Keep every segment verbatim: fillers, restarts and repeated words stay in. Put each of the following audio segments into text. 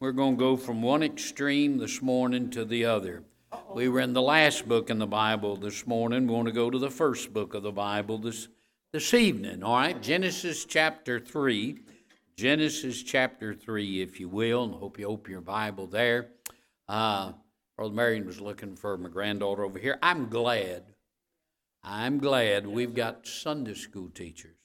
We're going to go from one extreme this morning to the other. We were in the last book in the Bible this morning. We want to go to the first book of the Bible this, this evening, all right? Genesis chapter three. Genesis chapter three, if you will, and hope you open your Bible there. Uh, Brother Marion was looking for my granddaughter over here. I'm glad, I'm glad we've got Sunday school teachers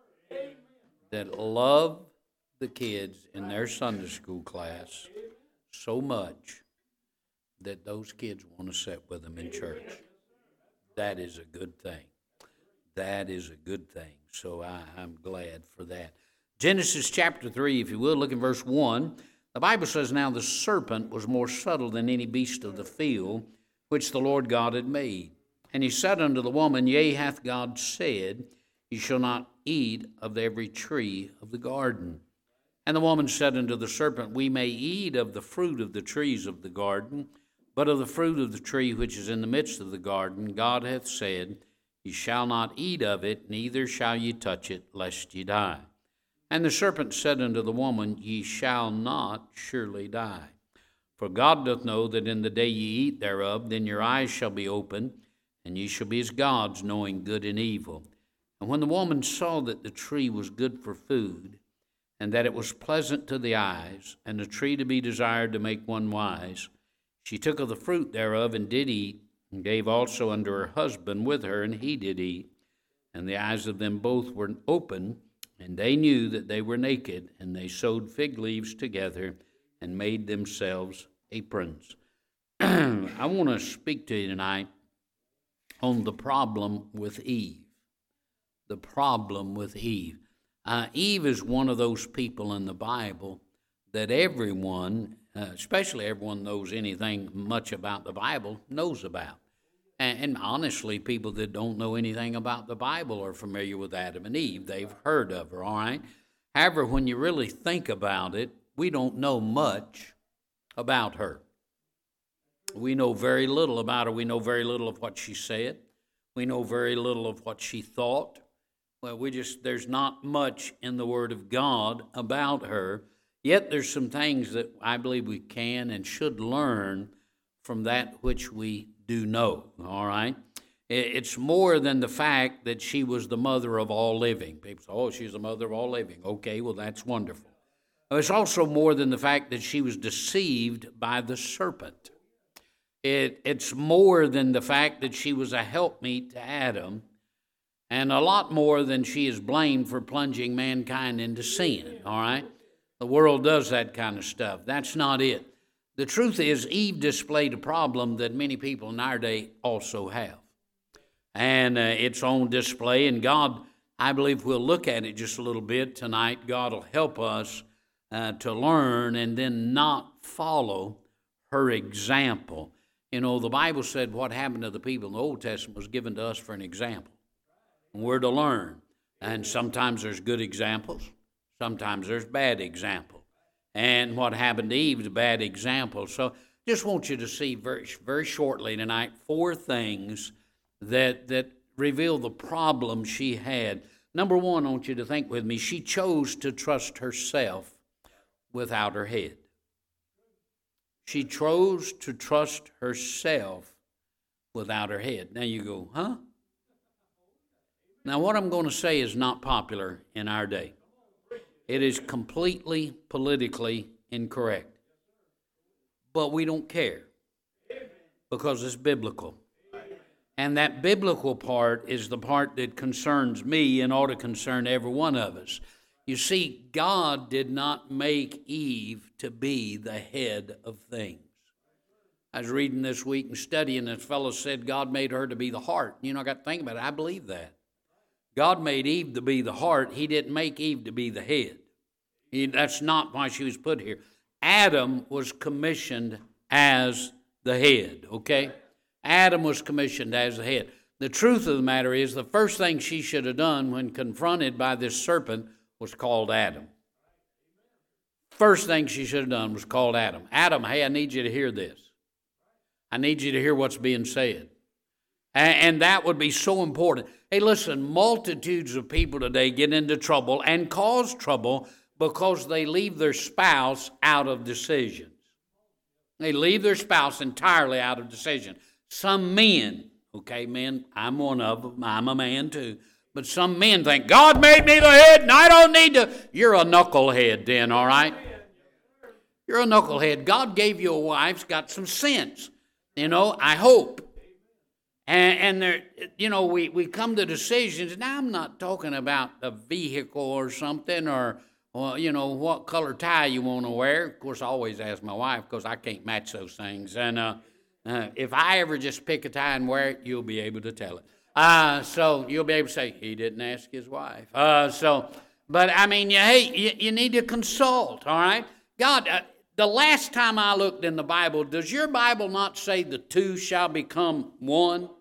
that love the kids in their Sunday school class so much that those kids want to sit with them in church. That is a good thing. That is a good thing. So I, I'm glad for that. Genesis chapter three, if you will, look in verse one. The Bible says, "Now the serpent was more subtle than any beast of the field, which the Lord God had made. And he said unto the woman, Yea, hath God said, Ye shall not eat of every tree of the garden. And the woman said unto the serpent, We may eat of the fruit of the trees of the garden, but of the fruit of the tree which is in the midst of the garden, God hath said, Ye shall not eat of it, neither shall ye touch it, lest ye die. And the serpent said unto the woman, Ye shall not surely die. For God doth know that in the day ye eat thereof, then your eyes shall be opened, and ye shall be as gods, knowing good and evil. And when the woman saw that the tree was good for food, and that it was pleasant to the eyes, and a tree to be desired to make one wise, she took of the fruit thereof, and did eat, and gave also unto her husband with her, and he did eat. And the eyes of them both were open, and they knew that they were naked, and they sewed fig leaves together, and made themselves aprons." I want to speak to you tonight on the problem with Eve. The problem with Eve. Uh, Eve is one of those people in the Bible that everyone, uh, especially everyone knows anything much about the Bible, knows about. And, and honestly, people that don't know anything about the Bible are familiar with Adam and Eve. They've heard of her, all right? However, when you really think about it, we don't know much about her. We know very little about her. We know very little of what she said. We know very little of what she thought. Well, we just, there's not much in the Word of God about her, yet there's some things that I believe we can and should learn from that which we do know, all right? It's more than the fact that she was the mother of all living. People say, oh, she's the mother of all living. Okay, well, that's wonderful. It's also more than the fact that she was deceived by the serpent. It, it's more than the fact that she was a helpmeet to Adam, and a lot more than she is blamed for plunging mankind into sin, all right? The world does that kind of stuff. That's not it. The truth is, Eve displayed a problem that many people in our day also have. And uh, it's on display, and God, I believe we'll look at it just a little bit tonight. God will help us uh, to learn and then not follow her example. You know, the Bible said what happened to the people in the Old Testament was given to us for an example. We're to learn. And sometimes there's good examples. Sometimes there's bad examples. And what happened to Eve is a bad example. So just want you to see very, very shortly tonight four things that, that reveal the problem she had. Number one, I want you to think with me, she chose to trust herself without her head. She chose to trust herself without her head. Now you go, huh? Now, what I'm going to say is not popular in our day. It is completely politically incorrect. But we don't care because it's biblical. And that biblical part is the part that concerns me and ought to concern every one of us. You see, God did not make Eve to be the head of things. I was reading this week and studying, and this fellow said God made her to be the heart. You know, I got to think about it. I believe that. God made Eve to be the heart. He didn't make Eve to be the head. He, that's not why she was put here. Adam was commissioned as the head, okay? Adam was commissioned as the head. The truth of the matter is the first thing she should have done when confronted by this serpent was called Adam. First thing she should have done was called Adam. Adam, hey, I need you to hear this. I need you to hear what's being said. And that would be so important. Hey, listen, multitudes of people today get into trouble and cause trouble because they leave their spouse out of decisions. They leave their spouse entirely out of decision. Some men, okay, men, I'm one of them, I'm a man too, but some men think, God made me the head and I don't need to. You're a knucklehead then, all right? You're a knucklehead. God gave you a wife, has got some sense, you know, I hope. And, and there, you know, we, we come to decisions. Now, I'm not talking about a vehicle or something or, or you know, what color tie you want to wear. Of course, I always ask my wife because I can't match those things. And uh, uh, if I ever just pick a tie and wear it, you'll be able to tell it. Uh, so you'll be able to say, he didn't ask his wife. Uh, so, but, I mean, you, hey, you, you need to consult, all right? God, uh, the last time I looked in the Bible, does your Bible not say the two shall become one? Does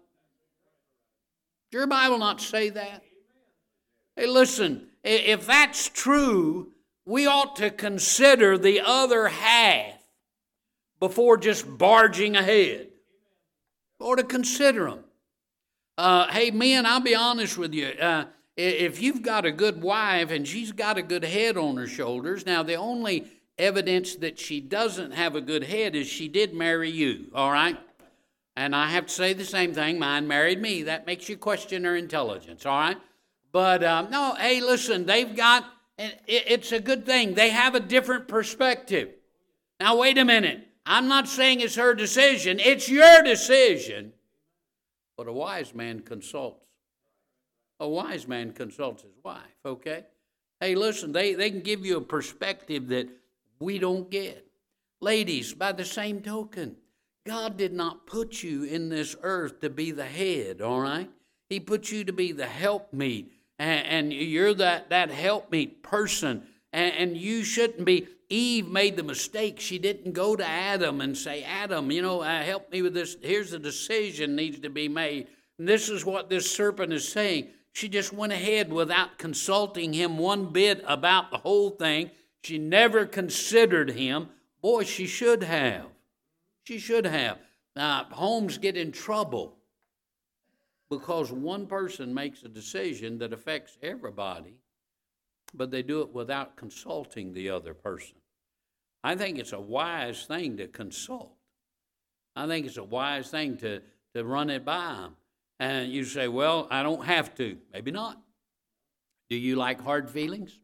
your Bible not say that? Hey, listen, if that's true, we ought to consider the other half before just barging ahead. We ought to consider them. Uh, hey, men, I'll be honest with you. Uh, if you've got a good wife and she's got a good head on her shoulders, now the only evidence that she doesn't have a good head is she did marry you, all right? And I have to say the same thing. Mine married me. That makes you question her intelligence, all right? But, um, no, hey, listen, they've got, it, it's a good thing. They have a different perspective. Now, wait a minute. I'm not saying it's her decision. It's your decision. But a wise man consults. A wise man consults his wife, okay? Hey, listen, they, they can give you a perspective that we don't get. Ladies, by the same token, God did not put you in this earth to be the head, all right? He put you to be the helpmeet, and, and you're that, that helpmeet person, and, and you shouldn't be. Eve made the mistake. She didn't go to Adam and say, Adam, you know, uh, help me with this. Here's a decision needs to be made. And this is what this serpent is saying. She just went ahead without consulting him one bit about the whole thing. She never considered him. Boy, she should have. She should have. Uh, homes get in trouble because one person makes a decision that affects everybody, but they do it without consulting the other person. I think it's a wise thing to consult. I think it's a wise thing to, to run it by them. And you say, well, I don't have to. Maybe not. Do you like hard feelings?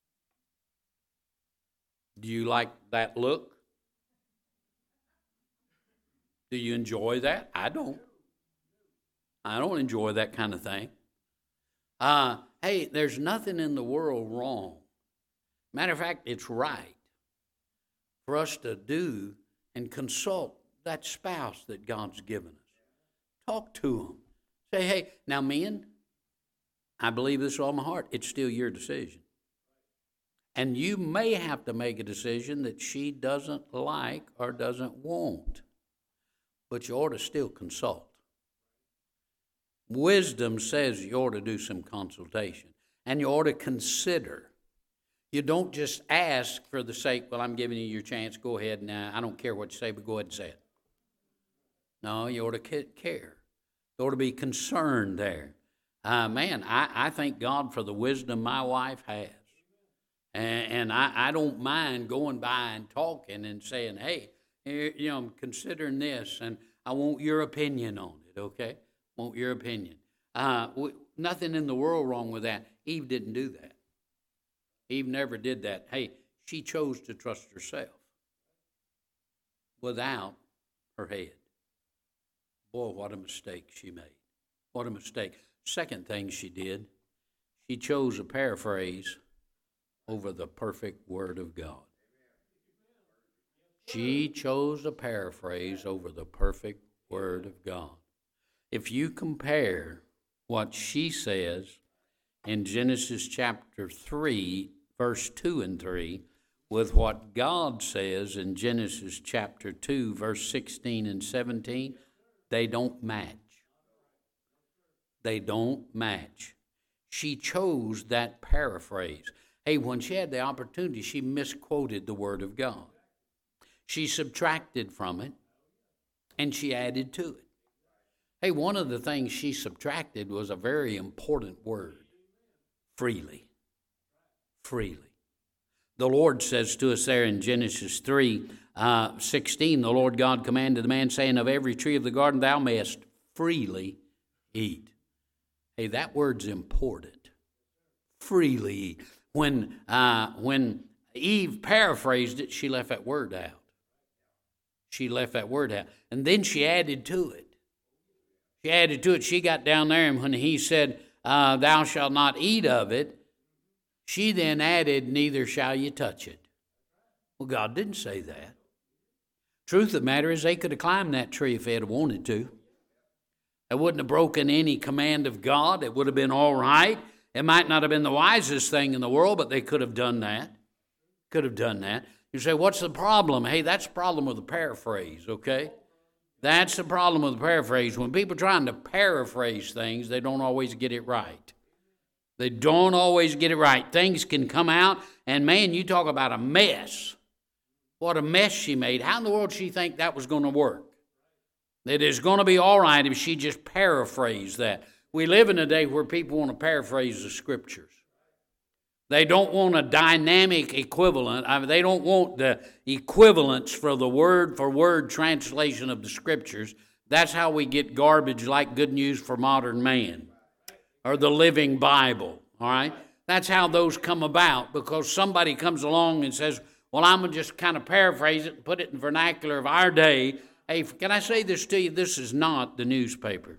Do you like that look? Do you enjoy that? I don't. I don't enjoy that kind of thing. Uh, hey, there's nothing in the world wrong. Matter of fact, it's right for us to do and consult that spouse that God's given us. Talk to them. Say, hey, now men, I believe this with all my heart. It's still your decision. And you may have to make a decision that she doesn't like or doesn't want. But you ought to still consult. Wisdom says you ought to do some consultation. And you ought to consider. You don't just ask for the sake, well, I'm giving you your chance, go ahead now. I don't care what you say, but go ahead and say it. No, you ought to care. You ought to be concerned there. Uh, man, I, I thank God for the wisdom my wife has. And, and I, I don't mind going by and talking and saying, hey, here, you know, I'm considering this, and I want your opinion on it, okay? Want your opinion. Uh, we, nothing in the world wrong with that. Eve didn't do that. Eve never did that. Hey, she chose to trust herself without her head. Boy, what a mistake she made. What a mistake. Second thing she did, she chose a paraphrase over the perfect Word of God. She chose a paraphrase over the perfect Word of God. If you compare what she says in Genesis chapter three, verse two and three, with what God says in Genesis chapter two, verse sixteen and seventeen, they don't match. They don't match. She chose that paraphrase. Hey, when she had the opportunity, she misquoted the Word of God. She subtracted from it, and she added to it. Hey, one of the things she subtracted was a very important word, freely. Freely. The Lord says to us there in Genesis three uh, sixteen, the Lord God commanded the man, saying, of every tree of the garden thou mayest freely eat. Hey, that word's important. Freely eat. When, uh, when Eve paraphrased it, she left that word out. She left that word out. And then she added to it. She added to it. She got down there, and when he said, uh, thou shalt not eat of it, she then added, neither shall you touch it. Well, God didn't say that. Truth of the matter is, they could have climbed that tree if they had wanted to. They wouldn't have broken any command of God. It would have been all right. It might not have been the wisest thing in the world, but they could have done that. Could have done that. You say, what's the problem? Hey, that's the problem with the paraphrase, okay? That's the problem with the paraphrase. When people are trying to paraphrase things, they don't always get it right. They don't always get it right. Things can come out, and man, you talk about a mess. What a mess she made. How in the world did she think that was going to work? That it's going to be all right if she just paraphrased that. We live in a day where people want to paraphrase the Scriptures. They don't want a dynamic equivalent. I mean, they don't want the equivalents for the word-for-word translation of the Scriptures. That's how we get garbage like Good News for Modern Man or the Living Bible, all right? That's how those come about, because somebody comes along and says, well, I'm going to just kind of paraphrase it and put it in vernacular of our day. Hey, can I say this to you? This is not the newspaper.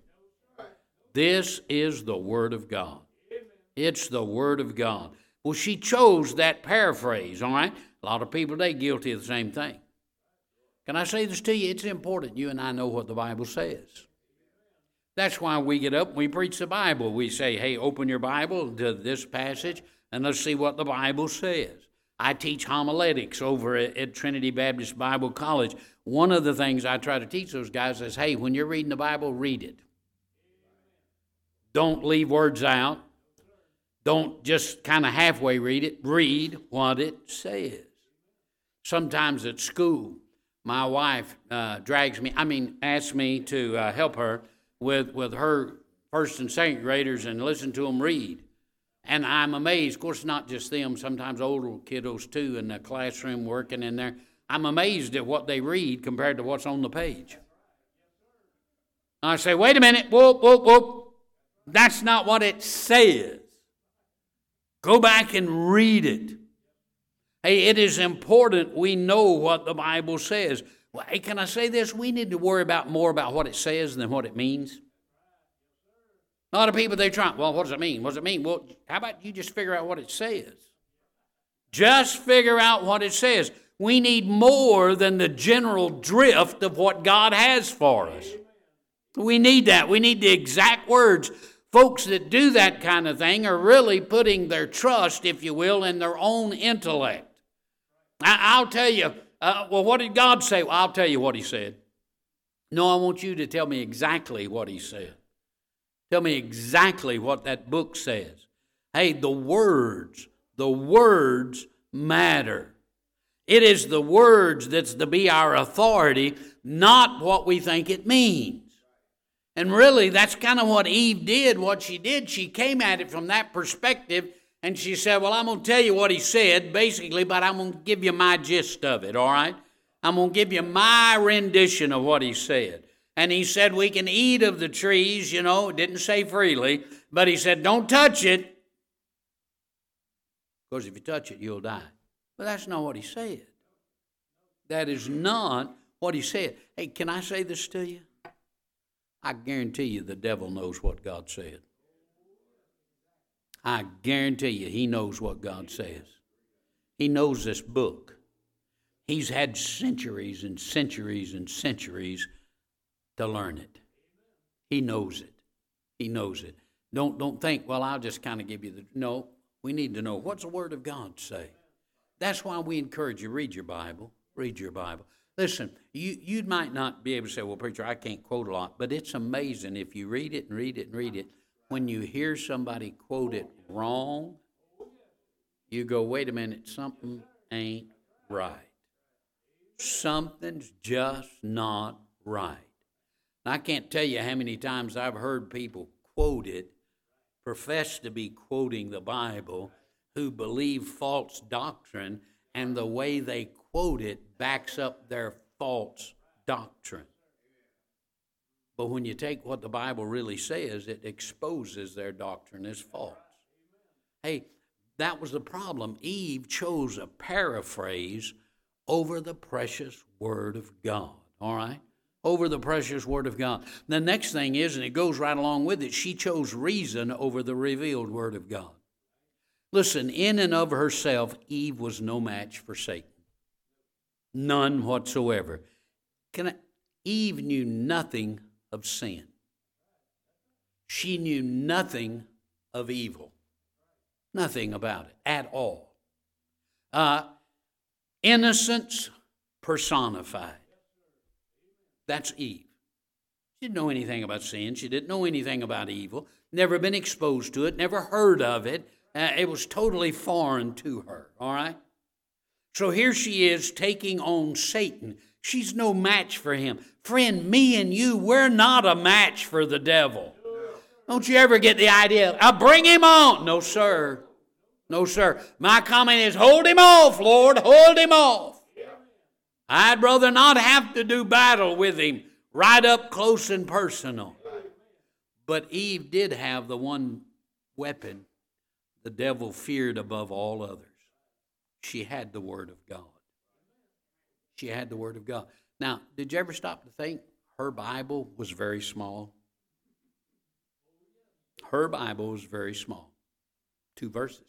This is the Word of God. It's the Word of God. Well, she chose that paraphrase, all right? A lot of people today guilty of the same thing. Can I say this to you? It's important you and I know what the Bible says. That's why we get up and we preach the Bible. We say, hey, open your Bible to this passage and let's see what the Bible says. I teach homiletics over at, at Trinity Baptist Bible College. One of the things I try to teach those guys is, hey, when you're reading the Bible, read it. Don't leave words out. Don't just kind of halfway read it. Read what it says. Sometimes at school, my wife uh, drags me, I mean, asks me to uh, help her with, with her first and second graders and listen to them read. And I'm amazed. Of course, not just them, sometimes older kiddos too in the classroom working in there. I'm amazed at what they read compared to what's on the page. I say, wait a minute, whoop, whoop, whoop. That's not what it says. Go back and read it. Hey, it is important we know what the Bible says. Well, hey, can I say this? We need to worry about more about what it says than what it means. A lot of people, they try, well, what does it mean? What does it mean? Well, how about you just figure out what it says? Just figure out what it says. We need more than the general drift of what God has for us. We need that. We need the exact words. Folks that do that kind of thing are really putting their trust, if you will, in their own intellect. I, I'll tell you, uh, well, what did God say? Well, I'll tell you what he said. No, I want you to tell me exactly what he said. Tell me exactly what that book says. Hey, the words, the words matter. It is the words that's to be our authority, not what we think it means. And really, that's kind of what Eve did. What she did, she came at it from that perspective, and she said, well, I'm going to tell you what he said, basically, but I'm going to give you my gist of it, all right? I'm going to give you my rendition of what he said. And he said we can eat of the trees, you know, it didn't say freely, but he said don't touch it, because if you touch it, you'll die. But that's not what he said. That is not what he said. Hey, can I say this to you? I guarantee you the devil knows what God said. I guarantee you he knows what God says. He knows this book. He's had centuries and centuries and centuries to learn it. He knows it. He knows it. Don't, don't think, well, I'll just kind of give you the... No, we need to know, what's the Word of God say? That's why we encourage you, read your Bible. Read your Bible. Listen, you, you might not be able to say, well, preacher, I can't quote a lot, but it's amazing if you read it and read it and read it, when you hear somebody quote it wrong, you go, wait a minute, something ain't right. Something's just not right. And I can't tell you how many times I've heard people quote it, profess to be quoting the Bible, who believe false doctrine, and the way they quote it backs up their false doctrine. But when you take what the Bible really says, it exposes their doctrine as false. Hey, that was the problem. Eve chose a paraphrase over the precious Word of God, all right? Over the precious Word of God. The next thing is, and it goes right along with it, she chose reason over the revealed Word of God. Listen, in and of herself, Eve was no match for Satan. None whatsoever. Can I, Eve knew nothing of sin. She knew nothing of evil. Nothing about it at all. Uh, innocence personified. That's Eve. She didn't know anything about sin. She didn't know anything about evil. Never been exposed to it. Never heard of it. Uh, it was totally foreign to her. All right? So here she is taking on Satan. She's no match for him. Friend, me and you, we're not a match for the devil. Don't you ever get the idea, I'll bring him on. No, sir. No, sir. My comment is, hold him off, Lord. Hold him off. I'd rather not have to do battle with him right up close and personal. But Eve did have the one weapon the devil feared above all others. She had the Word of God. She had the Word of God. Now, did you ever stop to think her Bible was very small? Her Bible was very small. Two verses.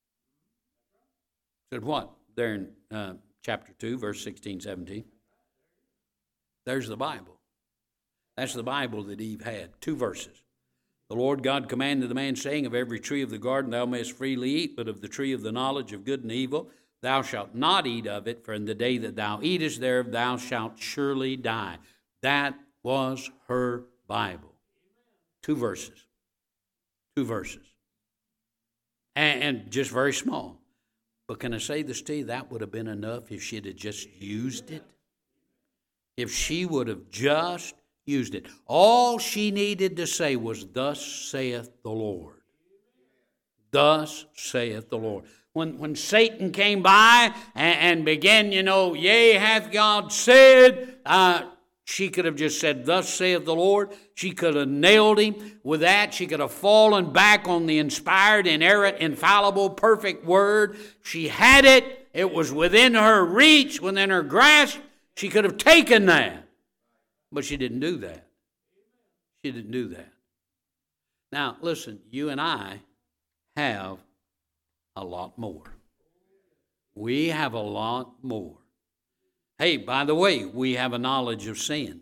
Said what? There in uh, chapter two, verse sixteen, seventeen. There's the Bible. That's the Bible that Eve had. Two verses. The Lord God commanded the man, saying, of every tree of the garden thou mayest freely eat, but of the tree of the knowledge of good and evil thou shalt not eat of it, for in the day that thou eatest thereof thou shalt surely die. That was her Bible. Two verses. Two verses. And, and just very small. But can I say this to you? That would have been enough if she'd have just used it. If she would have just used it. All she needed to say was, thus saith the Lord. Thus saith the Lord. When, when Satan came by and, and began, you know, yea, hath God said, uh, she could have just said, thus saith the Lord. She could have nailed him with that. She could have fallen back on the inspired, inerrant, infallible, perfect word. She had it. It was within her reach, within her grasp. She could have taken that. But she didn't do that. She didn't do that. Now, listen, you and I have a lot more. We have a lot more. Hey, by the way, we have a knowledge of sin.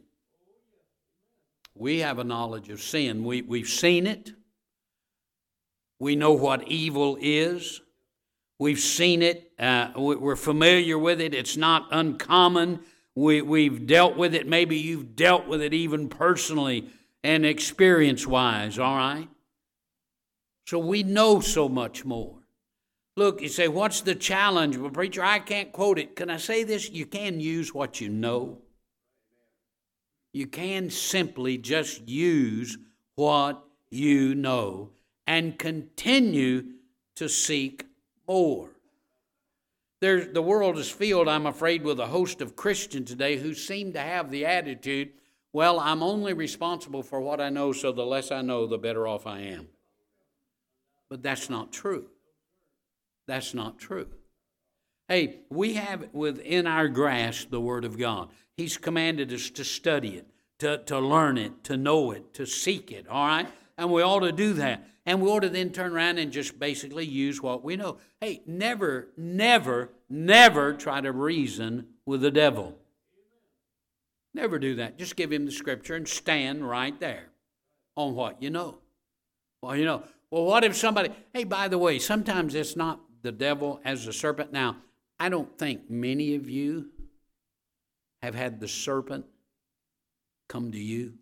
We have a knowledge of sin. We, we've seen it. We know what evil is. We've seen it. Uh, we're familiar with it. It's not uncommon. We, we've dealt with it. Maybe you've dealt with it even personally and experience-wise, all right? So we know so much more. Look, you say, what's the challenge? Well, preacher, I can't quote it. Can I say this? You can use what you know. You can simply just use what you know and continue to seek more. There's, the world is filled, I'm afraid, with a host of Christians today who seem to have the attitude, well, I'm only responsible for what I know, so the less I know, the better off I am. But that's not true. That's not true. Hey, we have within our grasp the Word of God. He's commanded us to study it, to, to learn it, to know it, to seek it, all right? And we ought to do that. And we ought to then turn around and just basically use what we know. Hey, never, never, never try to reason with the devil. Never do that. Just give him the Scripture and stand right there on what you know. Well, you know, well, what if somebody, hey, by the way, sometimes it's not the devil as the serpent. Now, I don't think many of you have had the serpent come to you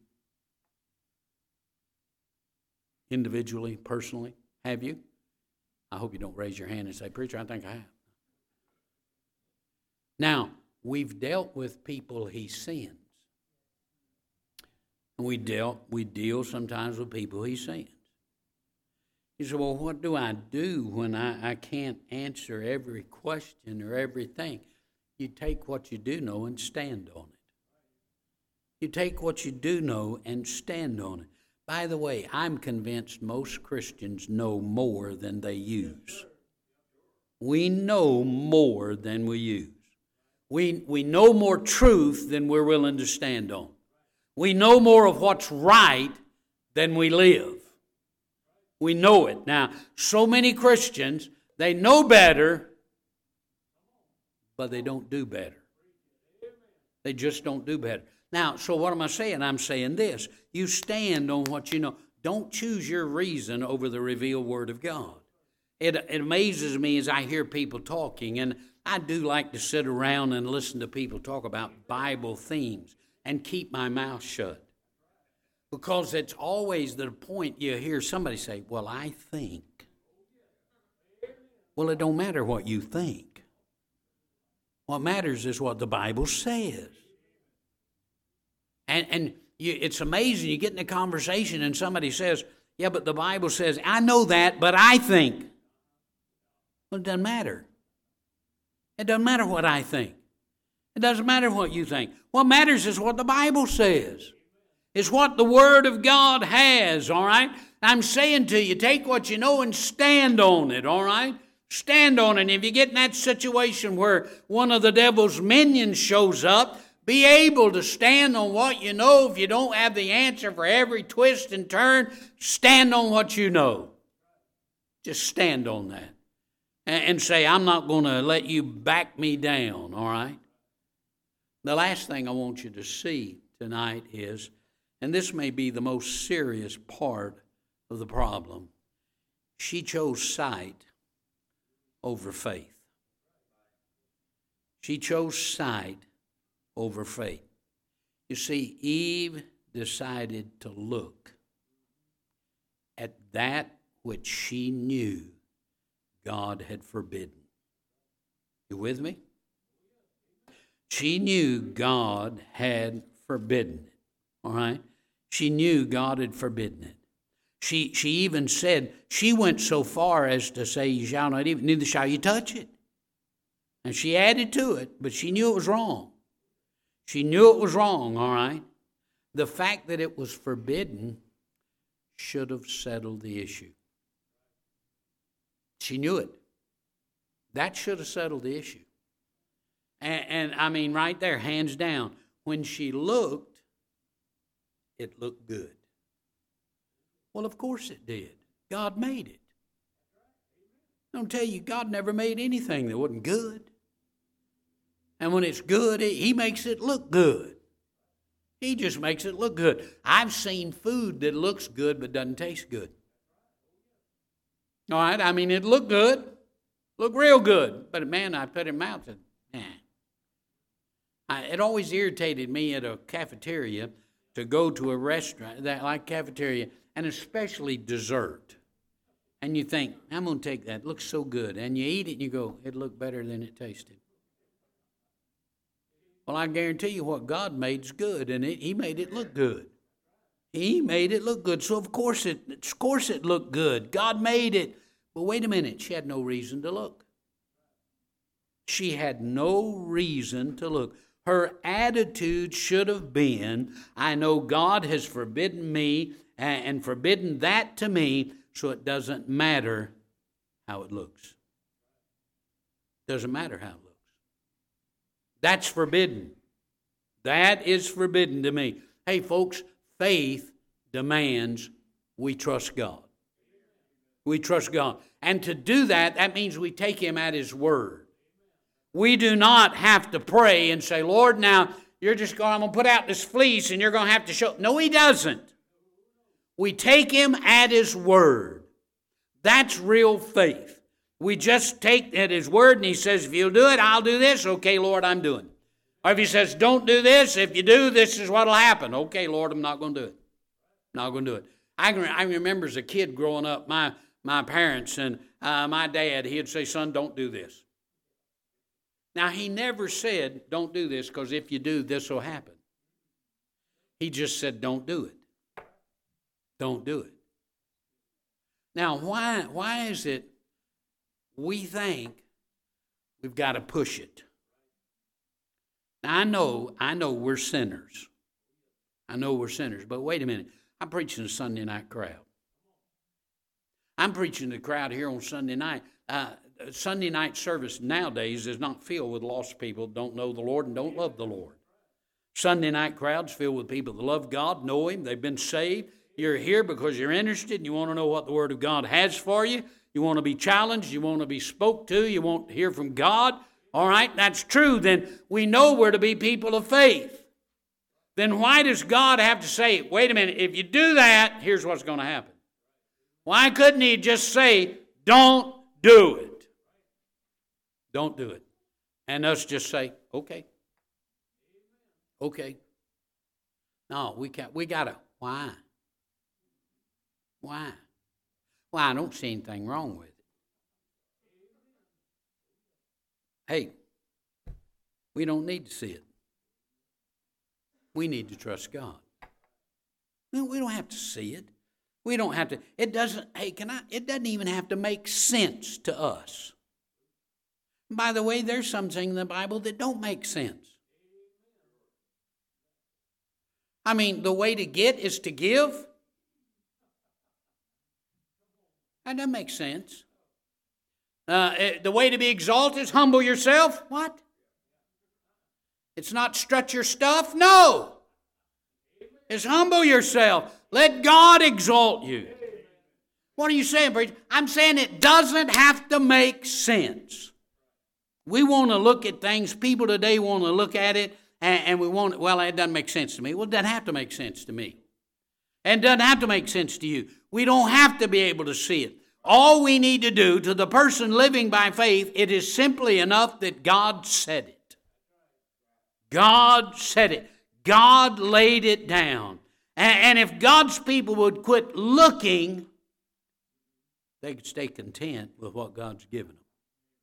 individually, personally. Have you? I hope you don't raise your hand and say, preacher, I think I have. Now, we've dealt with people he sends. And we dealt, we deal sometimes with people he sends. You say, well, what do I do when I, I can't answer every question or everything? You take what you do know and stand on it. You take what you do know and stand on it. By the way, I'm convinced most Christians know more than they use. We know more than we use. We, we know more truth than we're willing to stand on. We know more of what's right than we live. We know it. Now, so many Christians, they know better, but they don't do better. They just don't do better. Now, so what am I saying? I'm saying this. You stand on what you know. Don't choose your reason over the revealed Word of God. It, it amazes me as I hear people talking, and I do like to sit around and listen to people talk about Bible themes and keep my mouth shut. Because it's always the point you hear somebody say, well, I think. Well, it don't matter what you think. What matters is what the Bible says. And, and you, it's amazing, you get in a conversation and somebody says, yeah, but the Bible says, I know that, but I think. Well, it doesn't matter. It doesn't matter what I think. It doesn't matter what you think. What matters is what the Bible says. It's what the Word of God has, all right? I'm saying to you, take what you know and stand on it, all right? Stand on it. And if you get in that situation where one of the devil's minions shows up, be able to stand on what you know. If you don't have the answer for every twist and turn, stand on what you know. Just stand on that. And, and say, I'm not going to let you back me down, all right? The last thing I want you to see tonight is, and this may be the most serious part of the problem, she chose sight over faith. She chose sight over faith. You see, Eve decided to look at that which she knew God had forbidden. You with me? She knew God had forbidden it, all right? She knew God had forbidden it. She, she even said, she went so far as to say, you shall not eat, neither shall you touch it. And she added to it, but she knew it was wrong. She knew it was wrong, all right? The fact that it was forbidden should have settled the issue. She knew it. That should have settled the issue. And, and I mean, right there, hands down, when she looked, it looked good. Well, of course it did. God made it. I'll tell you, God never made anything that wasn't good. And when it's good, He makes it look good. He just makes it look good. I've seen food that looks good but doesn't taste good. All right, I mean, it looked good, looked real good, but man, I put it in my mouth and, nah. I, it always irritated me at a cafeteria to go to a restaurant, that like cafeteria, and especially dessert. And you think, I'm going to take that, it looks so good. And you eat it and you go, it looked better than it tasted. Well, I guarantee you what God made is good, and it, He made it look good. He made it look good. So of course it, of course it looked good. God made it. But wait a minute, she had no reason to look. She had no reason to look. Her attitude should have been, I know God has forbidden me and forbidden that to me, so it doesn't matter how it looks. Doesn't matter how it looks. That's forbidden. That is forbidden to me. Hey, folks, faith demands we trust God. We trust God. And to do that, that means we take Him at His word. We do not have to pray and say, Lord, now you're just going, I'm going to put out this fleece and you're going to have to show. No, He doesn't. We take Him at His word. That's real faith. We just take at His word and He says, if you'll do it, I'll do this. Okay, Lord, I'm doing it. Or if He says, don't do this, if you do, this is what will happen. Okay, Lord, I'm not going to do it. Not going to do it. I can, I remember as a kid growing up, my, my parents and uh, my dad, he'd say, son, don't do this. Now, he never said, don't do this, because if you do, this will happen. He just said, don't do it. Don't do it. Now, why, why is it we think we've got to push it? Now, I know, I know we're sinners. I know we're sinners, but wait a minute. I'm preaching a Sunday night crowd. I'm preaching to the crowd here on Sunday night. Uh, Sunday night service nowadays is not filled with lost people who don't know the Lord and don't love the Lord. Sunday night crowds filled with people that love God, know Him, they've been saved. You're here because you're interested and you want to know what the Word of God has for you. You want to be challenged. You want to be spoke to. You want to hear from God. All right, that's true. Then we know we're to be people of faith. Then why does God have to say, wait a minute, if you do that, here's what's going to happen? Why couldn't He just say, don't do it? Don't do it. And us just say, okay. Okay. No, we can't. We got to. Why? Why? Well, I don't see anything wrong with it. Hey, we don't need to see it. We need to trust God. No, we don't have to see it. We don't have to. It doesn't, hey, can I? It doesn't even have to make sense to us. By the way, there's some things in the Bible that don't make sense. I mean, the way to get is to give. That doesn't make sense. Uh, the way to be exalted is humble yourself. What? It's not strut your stuff? No. It's humble yourself. Let God exalt you. What are you saying, preacher? I'm saying it doesn't have to make sense. We want to look at things. People today want to look at it, and, and we want, well, it doesn't make sense to me. Well, it doesn't have to make sense to me. And it doesn't have to make sense to you. We don't have to be able to see it. All we need to do to the person living by faith, it is simply enough that God said it. God said it. God laid it down. And, and if God's people would quit looking, they could stay content with what God's given them.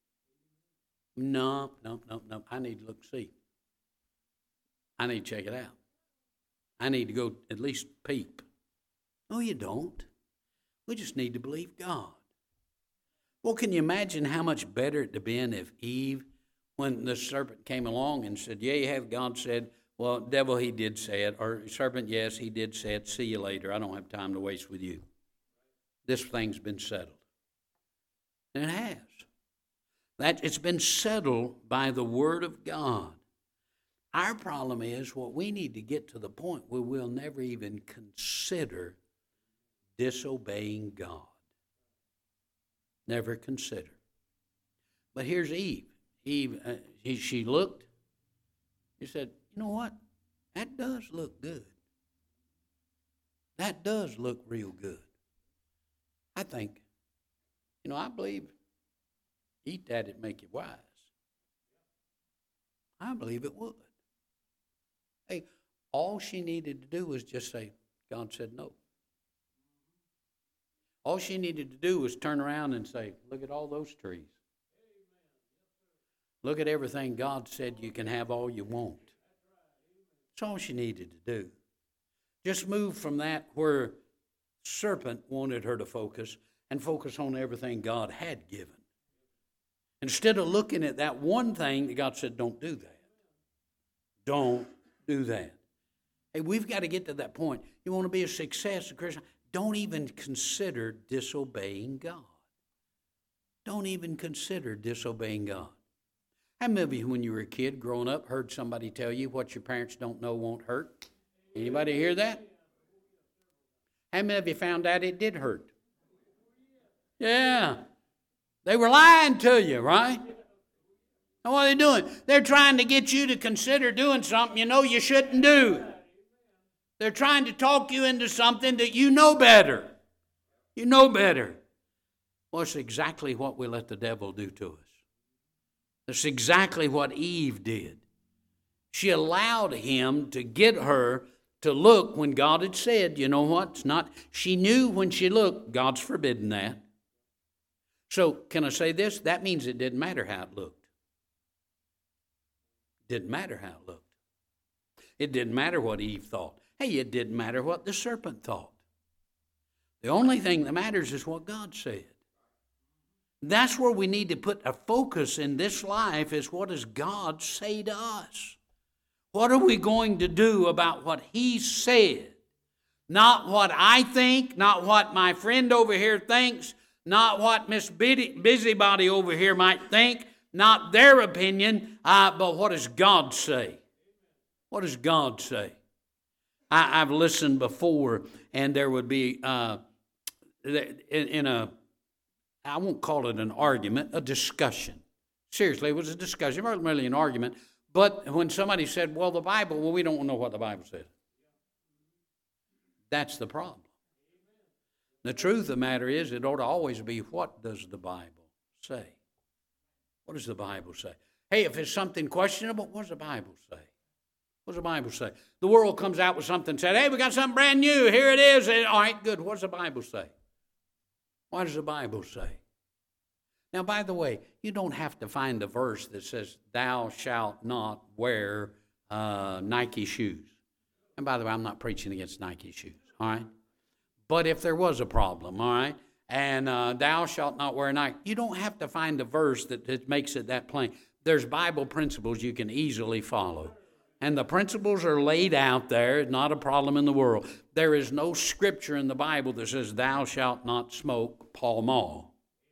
No, no, no, no. I need to look see. I need to check it out. I need to go at least peep. No, you don't. We just need to believe God. Well, can you imagine how much better it would have been if Eve, when the serpent came along and said, yeah, you have, God said, well, devil, he did say it, or serpent, yes, he did say it, see you later, I don't have time to waste with you. This thing's been settled. And it has. That, it's been settled by the Word of God. Our problem is, what we need to get to the point where we'll never even consider disobeying God. Never consider. But here's Eve. Eve, uh, he, she looked. She said, you know what? That does look good. That does look real good. I think, you know, I believe eat that, it'd make you wise. I believe it would. Hey, all she needed to do was just say, God said no. All she needed to do was turn around and say, look at all those trees. Look at everything God said you can have all you want. That's all she needed to do. Just move from that where serpent wanted her to focus and focus on everything God had given. Instead of looking at that one thing that God said, don't do that. Don't do that. Hey, we've got to get to that point. You want to be a success, a Christian? Don't even consider disobeying God. Don't even consider disobeying God. How many of you, when you were a kid growing up, heard somebody tell you what your parents don't know won't hurt? Anybody hear that? How many of you found out it did hurt? Yeah. They were lying to you, right? And what are they doing? They're trying to get you to consider doing something you know you shouldn't do. They're trying to talk you into something that you know better. You know better. Well, it's exactly what we let the devil do to us. That's exactly what Eve did. She allowed him to get her to look when God had said, you know what, it's not. She knew when she looked, God's forbidden that. So, can I say this? That means it didn't matter how it looked. It didn't matter how it looked. It didn't matter what Eve thought. Hey, it didn't matter what the serpent thought. The only thing that matters is what God said. That's where we need to put a focus in this life, is what does God say to us? What are we going to do about what He said? Not what I think, not what my friend over here thinks, not what Miss Busybody over here might think, not their opinion, uh, but what does God say? What does God say? I, I've listened before, and there would be, uh, in, in a, I won't call it an argument, a discussion. Seriously, it was a discussion. It wasn't really an argument. But when somebody said, well, the Bible, well, we don't know what the Bible says. That's the problem. The truth of the matter is, it ought to always be, what does the Bible say? What does the Bible say? Hey, if it's something questionable, what does the Bible say? What does the Bible say? The world comes out with something and said, hey, we got something brand new. Here it is. And, all right, good. What does the Bible say? What does the Bible say? Now, by the way, you don't have to find a verse that says, thou shalt not wear uh, Nike shoes. And by the way, I'm not preaching against Nike shoes, all right? But if there was a problem, all right, and uh, thou shalt not wear Nike, you don't have to find a verse that, that makes it that plain. There's Bible principles you can easily follow. And the principles are laid out there, not a problem in the world. There is no scripture in the Bible that says, thou shalt not smoke Pall Mall.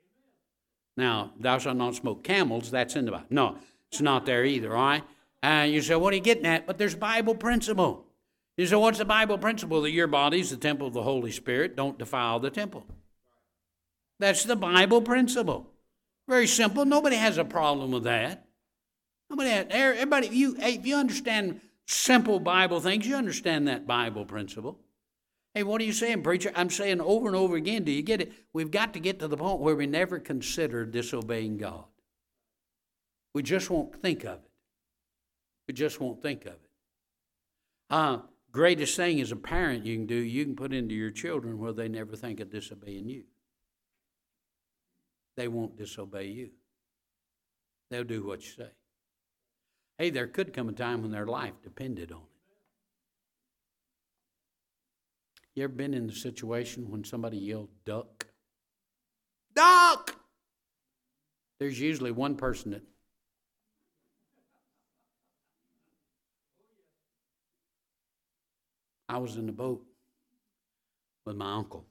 Now, thou shalt not smoke camels, that's in the Bible. No, it's not there either, all right? Uh, you say, what are you getting at? But there's Bible principle. You say, what's the Bible principle? That your body is the temple of the Holy Spirit. Don't defile the temple. That's the Bible principle. Very simple. Nobody has a problem with that. Nobody has, everybody, you, if you understand simple Bible things, you understand that Bible principle. Hey, what are you saying, preacher? I'm saying over and over again, do you get it? We've got to get to the point where we never consider disobeying God. We just won't think of it. We just won't think of it. Uh, greatest thing as a parent you can do, you can put into your children where they never think of disobeying you. They won't disobey you. They'll do what you say. Hey, there could come a time when their life depended on it. You ever been in the situation when somebody yelled, duck? Duck! There's usually one person that... I was in the boat with my uncle.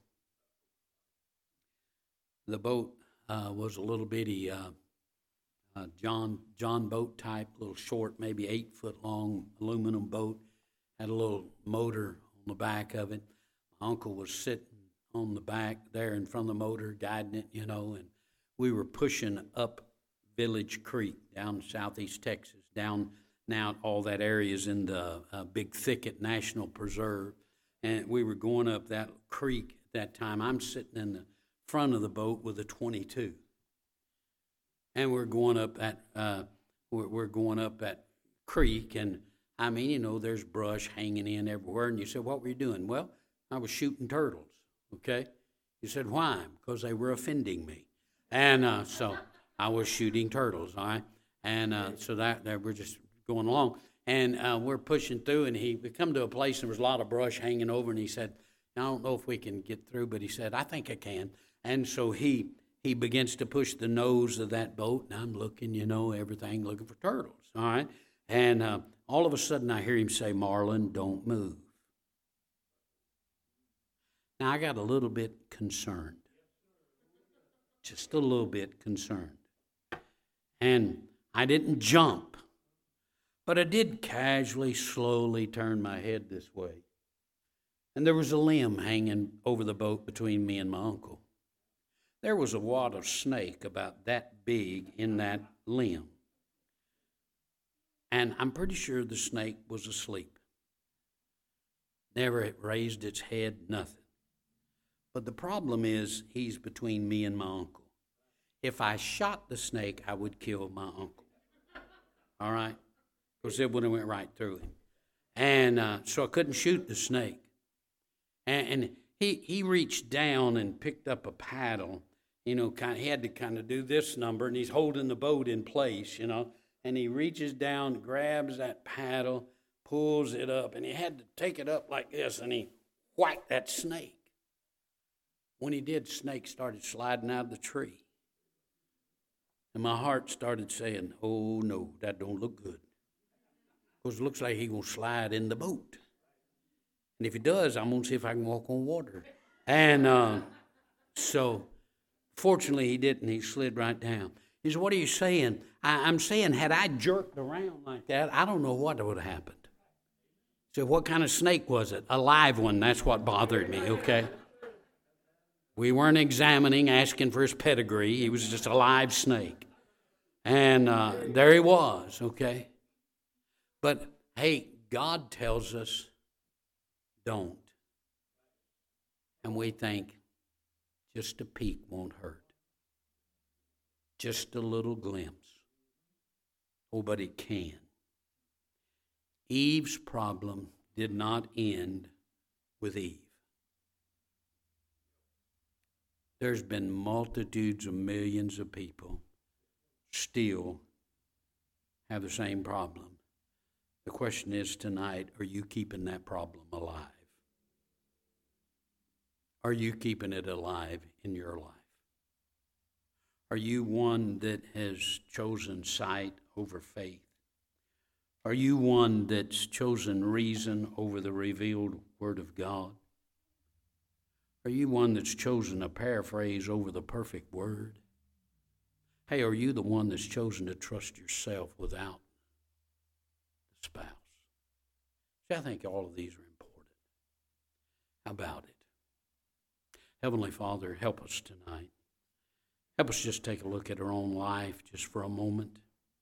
The boat uh, was a little bitty uh, uh, John John boat type, little short, maybe eight foot long aluminum boat. Had a little motor on the back of it. My uncle was sitting on the back there in front of the motor, guiding it, you know, and we were pushing up Village Creek down southeast Texas, down now all that area is in the uh, Big Thicket National Preserve, and we were going up that creek at that time. I'm sitting in the front of the boat with a twenty-two, and we're going up that uh, we're, we're going up that creek, and I mean, you know, there's brush hanging in everywhere. And you said, what were you doing? Well, I was shooting turtles, okay? You said, why? Because they were offending me. And uh, so I was shooting turtles, all right? And uh, so that, that we're just going along. And uh, we're pushing through, and he we come to a place, and there was a lot of brush hanging over, and he said, I don't know if we can get through, but he said, I think I can. And so he he begins to push the nose of that boat, and I'm looking, you know, everything, looking for turtles, all right? And uh, all of a sudden I hear him say, Marlon, don't move. Now, I got a little bit concerned, just a little bit concerned. And I didn't jump, but I did casually, slowly turn my head this way. And there was a limb hanging over the boat between me and my uncle. There was a wad of snake about that big in that limb. And I'm pretty sure the snake was asleep. Never raised its head, nothing. But the problem is, he's between me and my uncle. If I shot the snake, I would kill my uncle. All right? Because it would have went right through him. And uh, so I couldn't shoot the snake. And, and he he reached down and picked up a paddle. You know, kind of, he had to kind of do this number, and he's holding the boat in place, you know. And he reaches down, grabs that paddle, pulls it up, and he had to take it up like this, and he whacked that snake. When he did, snake started sliding out of the tree. And my heart started saying, oh, no, that don't look good. Because it looks like he's going to slide in the boat. And if he does, I'm going to see if I can walk on water. And uh, so, fortunately, he didn't. He slid right down. He said, what are you saying? I, I'm saying, had I jerked around like that, I don't know what would have happened. He said, what kind of snake was it? A live one. That's what bothered me, okay? We weren't examining, asking for his pedigree. He was just a live snake. And uh, there he was, okay? But, hey, God tells us, don't. And we think, just a peek won't hurt. Just a little glimpse. Oh, but it can. Eve's problem did not end with Eve. There's been multitudes of millions of people still have the same problem. The question is tonight, are you keeping that problem alive? Are you keeping it alive in your life? Are you one that has chosen sight over faith? Are you one that's chosen reason over the revealed Word of God? Are you one that's chosen a paraphrase over the perfect Word? Hey, are you the one that's chosen to trust yourself without the spouse? See, I think all of these are important. How about it? Heavenly Father, help us tonight. Help us just take a look at our own life just for a moment.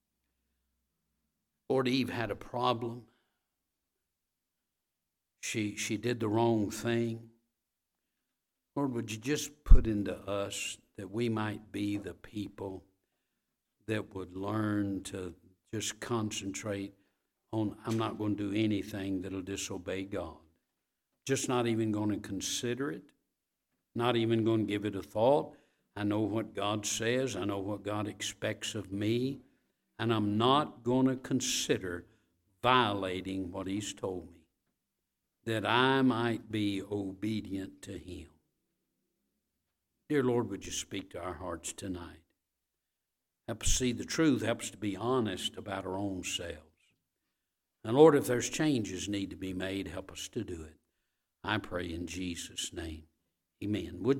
Lord, Eve had a problem. She, she did the wrong thing. Lord, would you just put into us that we might be the people that would learn to just concentrate on, I'm not going to do anything that'll disobey God. Just not even going to consider it. Not even going to give it a thought. I know what God says. I know what God expects of me. And I'm not going to consider violating what He's told me, that I might be obedient to Him. Dear Lord, would you speak to our hearts tonight? Help us see the truth. Help us to be honest about our own selves. And Lord, if there's changes need to be made, help us to do it. I pray in Jesus' name. Amen. Would